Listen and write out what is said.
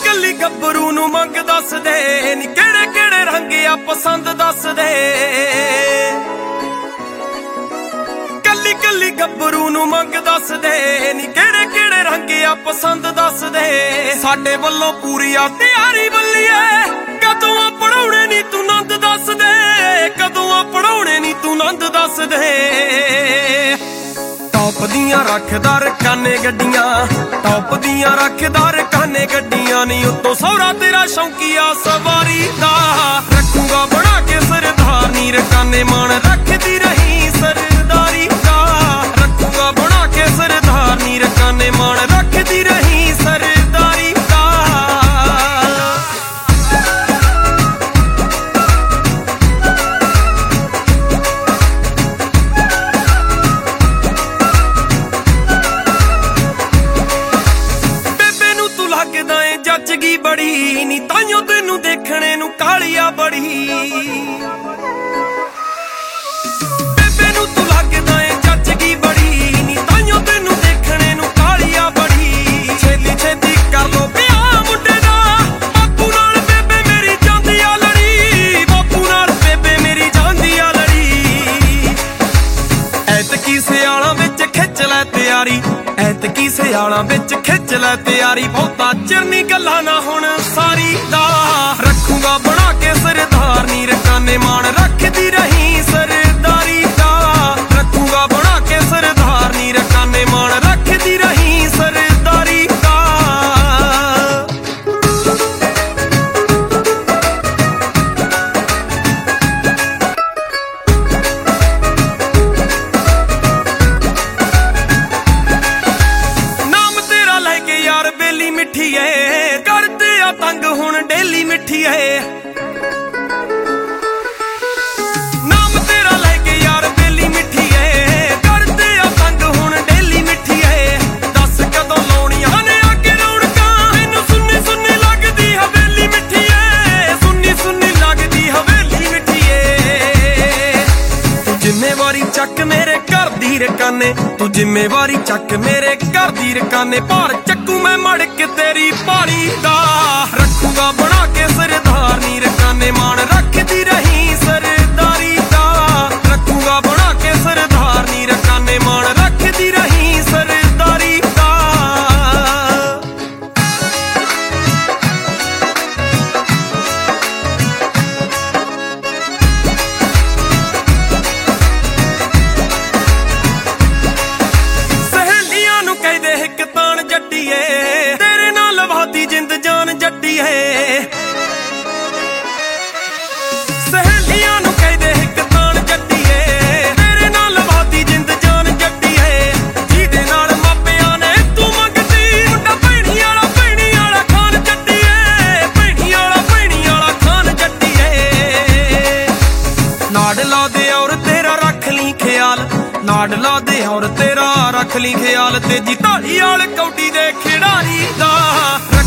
ਕੱਲੀ ਗੱਭਰੂ ਨੂੰ ਮੰਗ ਦੱਸ ਦੇ ਨੀ ਕਿਹੜੇ ਕਿਹੜੇ ਰੰਗ ਆ ਪਸੰਦ ਦੱਸ ਦੇ। ਕੱਲੀ ਕੱਲੀ ਗੱਭਰੂ ਨੂੰ ਮੰਗ ਦੱਸ ਦੇ ਨੀ ਕਿਹੜੇ ਕਿਹੜੇ ਰੰਗ ਆ ਪਸੰਦ ਦੱਸ ਦੇ। ਸਾਡੇ ਵੱਲੋਂ ਪੂਰੀ ਆ ਤਿਆਰੀ ਬੱਲੀਏ, ਕਦੋਂ ਆ ਪੜਾਉਣੇ ਨੀ ਤੂੰ ਨੰਦ ਦੱਸ ਦੇ, ਕਦੋਂ ਆ ਪੜਾਉਣੇ ਨੀ ਤੂੰ ਨੰਦ ਦੱਸ ਦੇ। ਟੌਪ ਦੀਆਂ ਰੱਖਦਾ ਰਕਾਨੇ ਗੱਡੀਆਂ, ਟੌਪ ਦੀਆਂ ਰੱਖਦਾ ਰਕਾਨੇ ਗੱਡੀਆਂ ਨੀ ਉੱਤੋਂ ਸਹੁਰਾ ਤੇਰਾ ਸ਼ੌਂਕੀਆ ਸਵਾਰੀ ਦਾ। ਰੱਖੂਗਾ ਬਣਾ ਕੇ ਸਰਦਾਰ ਨੀ ਰਕਾਨੇ ਮਾਣ ਰੱਖਦੀ ਰਹੀ ਸਰਦਾਰੀ ਦਾ। ਰੱਖੂਗਾ ਬਣਾ ਕੇ ਸਰਦਾਰ ਨੀ ਰਕਾਨੇ ਮਾਣ ਰੱਖਦੀ ਰਹੀ ਸਰਦਾਰੀ ਦਾ। ਲੱਗਦਾ ਏ ਜੱਜ ਗੀ ਬੜੀ ਨੀ ਤਾਈਓ ਤੈਨੂੰ ਦੇਖਣੇ ਨੂੰ ਕਾਲੀਆ ਬੜੀ। ਬੇਬੇ ਨੂੰ ਤੂੰ ਲੱਗਦਾ ਏ ਜੱਜ ਗੀ ਬੜੀ ਨੀ ਤਾਈਓ ਤੈਨੂੰ ਦੇਖਣੇ ਨੂੰ ਕਾਲੀਆ ਬੜੀ। ਛੇਤੀ ਛੇਤੀ ਕਰ ਲੋ ਵਿਆਹ ਮੁੰਡੇ ਦਾ, ਬਾਪੂ ਨਾਲ ਬੇਬੇ ਮੇਰੀ ਜਾਂਦੀ ਆ ਲੜੀ, ਬਾਪੂ ਨਾਲ ਬੇਬੇ ਮੇਰੀ ਜਾਂਦੀ ਆ ਲੜੀ। ਐਤਕੀ ਸਿਆਲਾਂ ਵਿੱਚ ਖਿੱਚ ਲੈ ਤਿਆਰੀ, ਐਤਕੀ ਸਿਆਲਾਂ ਵਿੱਚ ਖਿੱਚ ਲੈ ਤਿਆਰੀ। ਬਹੁਤਾ ਚਿਰ ਨੀ ਗੱਲਾਂ ਨਾ ਹੁਣ ਸਾਰੀ ਦਾ। ਰੱਖੂਗਾ ਬਣਾ ਕੇ ਸਰਦਾਰ ਨੀ ਰਕਾਨੇ ਮਾਣ ਰੱਖਦੀ ਰਹੀ ਸਰਦਾਰੀ ਦਾ। ਰੱਖੂਗਾ ਬਣਾ ਕੇ ਸਰਦਾਰ ਨੀ ਰਕਾਨੇ ਮਾਣ ਰੱਖਦੀ ਰਹੀ ਸਰਦਾਰੀ ਦਾ। ਯਾਰ ਬੇਲੀ ਮਿੱਠੀ ਏ ਕਰਦੇ ਆ ਤੰਗ ਹੁਣ ਡੇਲੀ ਮਿੱਠੀ ਏ। ਨਾਮ ਤੇਰਾ ਲੈ ਕੇ ਯਾਰ ਬੇਲੀ ਮਿੱਠੀ ਏ ਕਰਦੇ ਆ ਤੰਗ ਹੁਣ ਡੇਲੀ ਮਿੱਠੀ ਏ। ਦੱਸ ਕਦੋਂ ਲਾਉਣੀਆਂ ਨੇ ਅੱਗੇ ਰੌਣਕਾਂ, ਮੈਨੂੰ ਸੁੰਨੀ ਸੁੰਨੀ ਲੱਗਦੀ ਹਵੇਲੀ ਮਿੱਠੀ ਏ, ਸੁੰਨੀ ਸੁੰਨੀ ਲੱਗਦੀ ਹਵੇਲੀ ਮਿੱਠੀ ਏ। ਤੂੰ ਜ਼ਿੰਮੇਵਾਰੀ ਚੱਕ ਮੇਰੇ ਘਰ ਦੀ ਰਕਾਨੇ, ਤੂੰ ਜ਼ਿੰਮੇਵਾਰੀ ਚੱਕ ਮੇਰੇ ਘਰ ਦੀ ਰਕਾਨੇ। ਭਾਰ ਚੱਕੂ ਮੈਂ ਮੜ ਕੇ ਤੇਰੀ ਪਾਲੀ ਦਾ। ਰੱਖੂਗਾ ਬਣਾ ਕੇ ਸਰਦਾਰ ਨੀ ਰਕਾਨੇ ਮਾਣ ਰੱਖਦੀ ਰਹੀ ਸਰਦਾਰੀ ਦਾ। ਰੱਖੂਗਾ ਬਣਾ ਕੇ ਸਰਦਾਰ ਨੀ ਰਕਾਨੇ ਮਾਣ ਰੱਖਦੀ ਰਹੀ ਸਰਦਾਰੀ ਦਾ। ਸਹੇਲੀਆਂ ਨੂੰ ਕਹਿੰਦੇ ਇੱਕ ਤਾਣ ਜੱਟੀਏ, ਤੇਰੇ ਨਾਲ ਵਾਦੀ ਜਿੰਦ ਜਾਨ ਜੱਟੀਏ। ਸਹੇਲੀਆਂ ਨੂੰ ਕਹਿੰਦੇ ਇੱਕ ਤਾਣ ਜੱਟੀਏ, ਤੇਰੇ ਨਾਲ ਵਾਦੀ ਜਿੰਦ ਜਾਨ ਜੱਟੀਏ। ਜਿਹਦੇ ਨਾਲ ਮਾਪਿਆਂ ਨੇ ਤੂੰ ਮੰਗਦੀ, ਮੁੰਡਾ ਭੈਣੀ ਵਾਲਾ ਖਾਨ ਜੱਟੀਏ, ਭੈਣੀ ਵਾਲਾ ਖਾਨ ਜੱਟੀਏ। ਲਾਡਲਾ ਦੇ ਔਰ ਤੇਰਾ ਰੱਖ ਲਈ ਖਿਆਲ, ਲਾਡਲਾ ਦੇ ਔਰ ਤੇਰਾ ਰੱਖ ਲਈ ਖਿਆਲ। ਤੇਜੀ ਢਾਲੀ ਵਾਲ ਕੌਡੀ ਦੇ ਖਿਡਾਰੀ ਦਾ।